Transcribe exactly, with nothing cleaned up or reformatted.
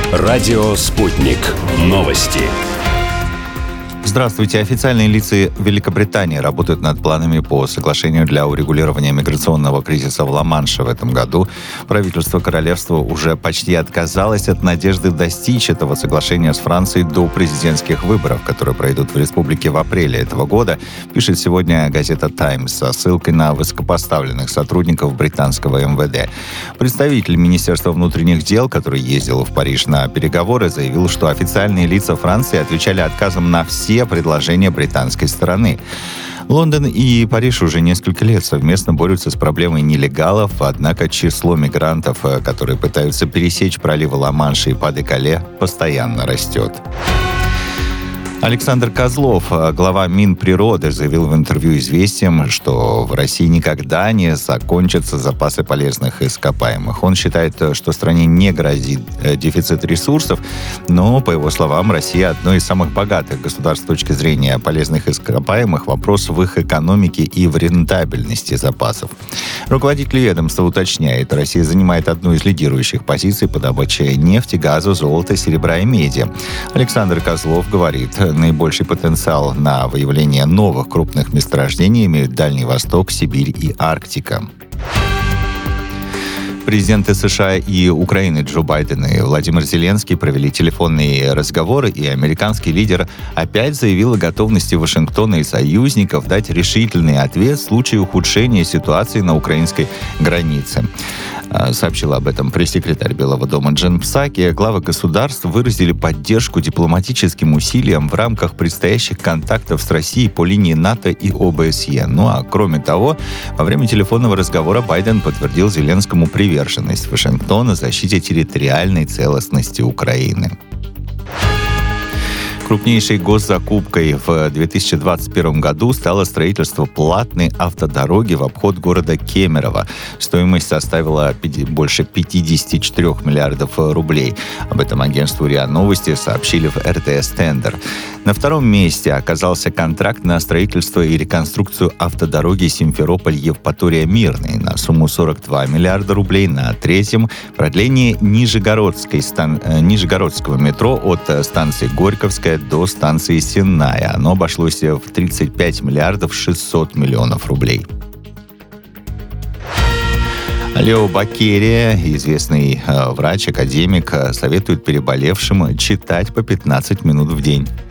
Радио «Спутник». Новости. Здравствуйте. Официальные лица Великобритании работают над планами по соглашению для урегулирования миграционного кризиса в Ла-Манше в этом году. Правительство королевства уже почти отказалось от надежды достичь этого соглашения с Францией до президентских выборов, которые пройдут в республике в апреле этого года, пишет сегодня газета «Таймс» со ссылкой на высокопоставленных сотрудников британского эм вэ дэ. Представитель Министерства внутренних дел, который ездил в Париж на переговоры, заявил, что официальные лица Франции отвечали отказом на все предложения британской стороны. Лондон и Париж уже несколько лет совместно борются с проблемой нелегалов, однако число мигрантов, которые пытаются пересечь проливы Ла-Манша и Па-де-Кале, постоянно растет. Александр Козлов, глава Минприроды, заявил в интервью «Известиям», что в России никогда не закончатся запасы полезных ископаемых. Он считает, что стране не грозит дефицит ресурсов, но, по его словам, Россия одно из самых богатых государств с точки зрения полезных ископаемых. Вопрос в их экономике и в рентабельности запасов. Руководитель ведомства уточняет, Россия занимает одну из лидирующих позиций по добыче нефти, газа, золота, серебра и меди. Александр Козлов говорит, наибольший потенциал на выявление новых крупных месторождений имеют Дальний Восток, Сибирь и Арктика. Президенты США и Украины Джо Байден и Владимир Зеленский провели телефонные разговоры, и американский лидер опять заявил о готовности Вашингтона и союзников дать решительный ответ в случае ухудшения ситуации на украинской границе. Сообщила об этом пресс-секретарь Белого дома Джен Псаки. Главы государств выразили поддержку дипломатическим усилиям в рамках предстоящих контактов с Россией по линии НАТО и о бэ эс е. Ну а кроме того, во время телефонного разговора Байден подтвердил Зеленскому приверженность Вашингтона защите территориальной целостности Украины. Крупнейшей госзакупкой в две тысячи двадцать первом году стало строительство платной автодороги в обход города Кемерово. Стоимость составила больше пятьдесят четыре миллиардов рублей. Об этом агентству РИА Новости сообщили в эр тэ эс Тендер. На втором месте оказался контракт на строительство и реконструкцию автодороги Симферополь-Евпатория-Мирный на сумму сорок два миллиарда рублей. На третьем – продление Нижегородской стан... Нижегородского метро от станции Горьковская до станции Сенная. Оно обошлось в тридцать пять миллиардов шестьсот миллионов рублей. Лео Бакерия, известный врач, академик, советует переболевшим читать по пятнадцать минут в день.